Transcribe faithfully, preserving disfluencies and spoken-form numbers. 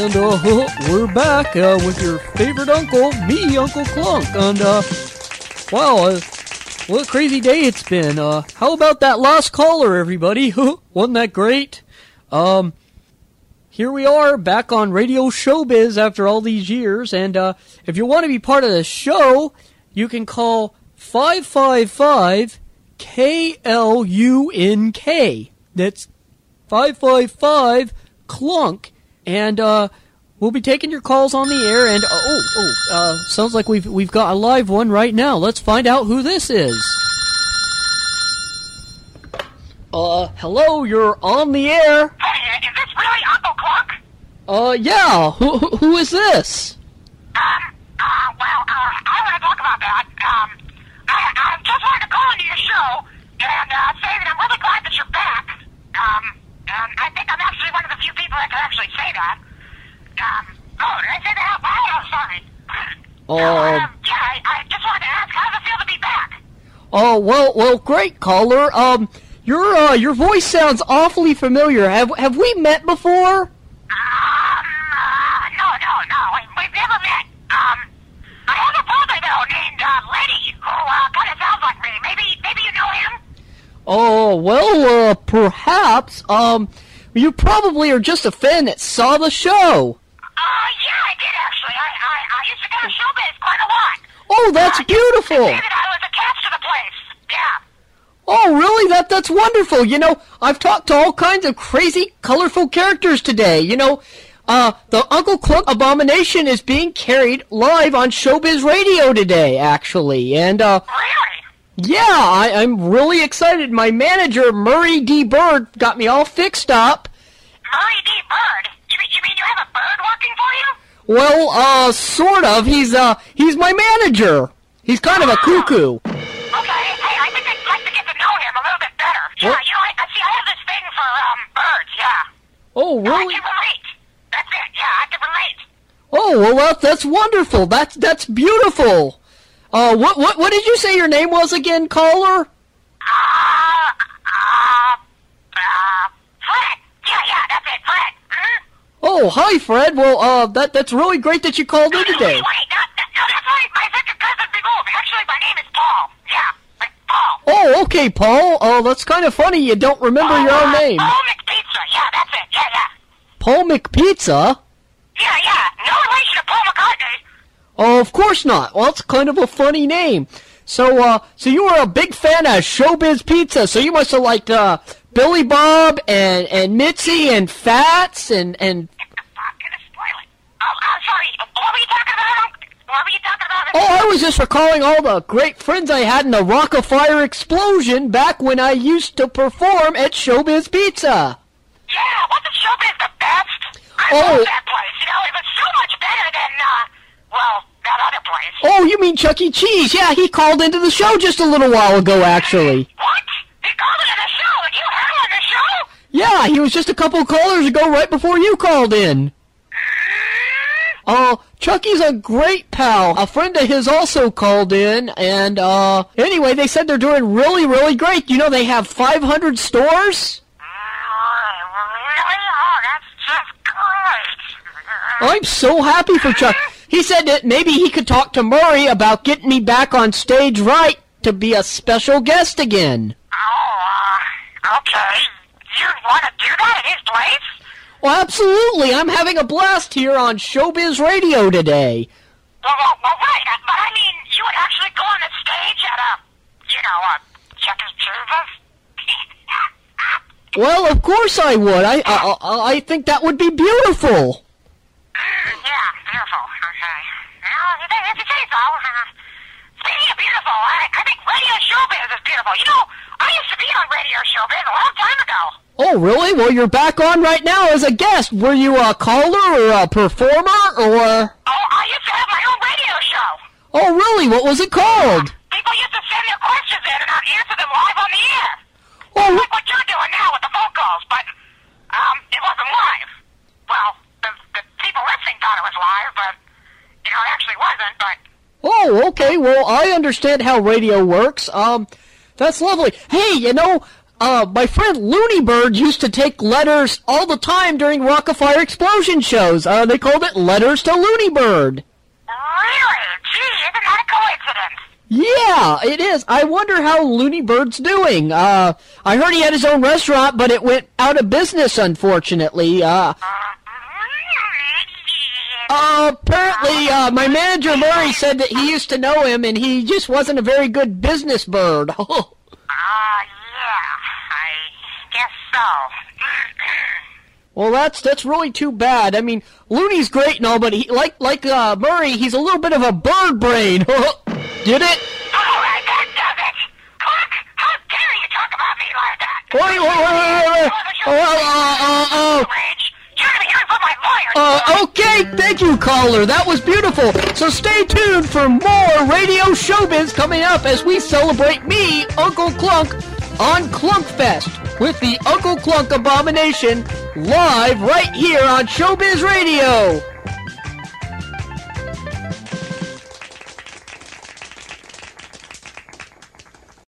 And, uh, we're back, uh, with your favorite uncle, me, Uncle Clunk. And, uh, wow, uh, what a crazy day it's been. Uh, how about that last caller, everybody? Wasn't that great? Um, here we are, back on Radio Showbiz after all these years. And, uh, if you want to be part of the show, you can call five five five K L U N K. That's five five five Clunk. And, uh, we'll be taking your calls on the air, and, uh, oh, oh, uh, sounds like we've, we've got a live one right now. Let's find out who this is. Uh, hello, you're on the air. Hey, is this really Uncle Clunk? Uh, yeah, who, who, who is this? Um, uh, well, uh, I want to talk about that. Um, I, I just wanted to call into your show and, uh, say that I'm really glad that you're back. Um, and I think I'm actually one of the few people that can actually say that. Um, oh, did I say that out loud? Oh, sorry. Oh, so, um, yeah, I, I just wanted to ask, how does it feel to be back? Oh, well, well, great, caller. Um, your, uh, your voice sounds awfully familiar. Have, have we met before? Um, uh, no, no, no, we, we've never met. Um, I have a brother, though, named, uh, Lenny, who, uh, kind of sounds like me. Maybe, maybe you know him? Oh, well, uh, perhaps. Um, you probably are just a fan that saw the show. Uh, yeah, I did, actually. I, I, I used to go to Showbiz quite a lot. Oh, that's uh, beautiful. To say that I was attached to the place. Yeah. Oh, really? That that's wonderful. You know, I've talked to all kinds of crazy, colorful characters today. You know, uh, the Uncle Clunk Abomination is being carried live on Showbiz Radio today, actually. And, uh... Really? Yeah, I, I'm really excited. My manager, Murray D. Bird, got me all fixed up. Murray D. Bird? You mean, you mean you have a bird working for you? Well, uh, sort of. He's, uh, he's my manager. He's kind of a cuckoo. Okay, hey, I think I'd like to get to know him a little bit better. Yeah, What? you know, I, I see, I have this thing for, um, birds, yeah. Oh, I really? can relate. That's it, yeah, I can relate. Oh, well, that, that's wonderful. That's, that's beautiful. Uh, what, what, what did you say your name was again, caller? Uh, uh, uh, Fred. Yeah, yeah, that's it, Fred. Hmm? Oh, hi, Fred. Well, uh, that, that's really great that you called in Wait, today. wait, no, no, that's right, my second cousin removed. Actually, my name is Paul. Yeah, like Paul. Oh, okay, Paul. Oh, that's kind of funny you don't remember Paul, your own uh, name. Paul McPizza, yeah, that's it, yeah, yeah. Paul McPizza? Yeah, yeah, no relation to Paul McCartney. Oh, of course not. Well, it's kind of a funny name. So, uh, so you were a big fan of Showbiz Pizza, so you must have liked, uh, Billy Bob and, and Mitzi and Fats and, and... I'm gonna spoil it. Oh, I'm sorry, what were you talking about? What were you talking about? Oh, I was just recalling all the great friends I had in the Rock of Fire Explosion back when I used to perform at Showbiz Pizza. Yeah, wasn't Showbiz the best? I Oh. love that place, you know, it was so much better than, uh, well, that other place. Oh, you mean Chuck E. Cheese? Yeah, he called into the show just a little while ago, actually. What? He called it in the show, and you heard him on the show? Yeah, he was just a couple of callers ago right before you called in. Uh, Chucky's a great pal. A friend of his also called in, and, uh, anyway, they said they're doing really, really great. You know, they have five hundred stores? Really? Oh, that's just great. I'm so happy for Chuck. He said that maybe he could talk to Murray about getting me back on stage right to be a special guest again. Oh, uh, okay. You want to do that at his place? Well, absolutely. I'm having a blast here on Showbiz Radio today. Well, well, well right, but I mean, you would actually go on the stage at a, you know, a Chuck E. Cheese's? Well, of course I would. I, I, I think that would be beautiful. Yeah, beautiful. Okay. Well, if you if you say so. Uh, speaking of beautiful, I, I think Radio Showbiz is beautiful. You know, I used to be on Radio Showbiz a long time ago. Oh, really? Well, you're back on right now as a guest. Were you a caller or a performer or... Oh, I used to have my own radio show. Oh, really? What was it called? People used to send their questions in and I'd answer them live on the air. Oh, Like what you're doing now with the phone calls, but, um, it wasn't live. Well, the, the people listening thought it was live, but, you know, it actually wasn't, but... oh, okay. Well, I understand how radio works. Um, that's lovely. Hey, you know, uh, my friend Looney Bird used to take letters all the time during Rock-afire Explosion shows. Uh, they called it Letters to Looney Bird. Really? Gee, isn't that a coincidence? Yeah, it is. I wonder how Looney Bird's doing. Uh, I heard he had his own restaurant, but it went out of business, unfortunately. Uh, uh apparently, uh, my manager Murray said that he used to know him, and he just wasn't a very good business bird. Ah, uh, yeah, I guess so. Well, that's that's really too bad. I mean, Looney's great and all, but he, like like uh, Murray, he's a little bit of a bird brain. Did it? All right, that does it. Clark, how dare you talk about me like that? Wait, wait, wait, wait, wait. Oh, uh, uh, uh, You're gonna be hearing from my lawyer. uh, okay, thank you, caller. That was beautiful. So stay tuned for more radio showbiz coming up as we celebrate me, Uncle Clunk, on Clunkfest with the Uncle Clunk Abomination live right here on Showbiz Radio.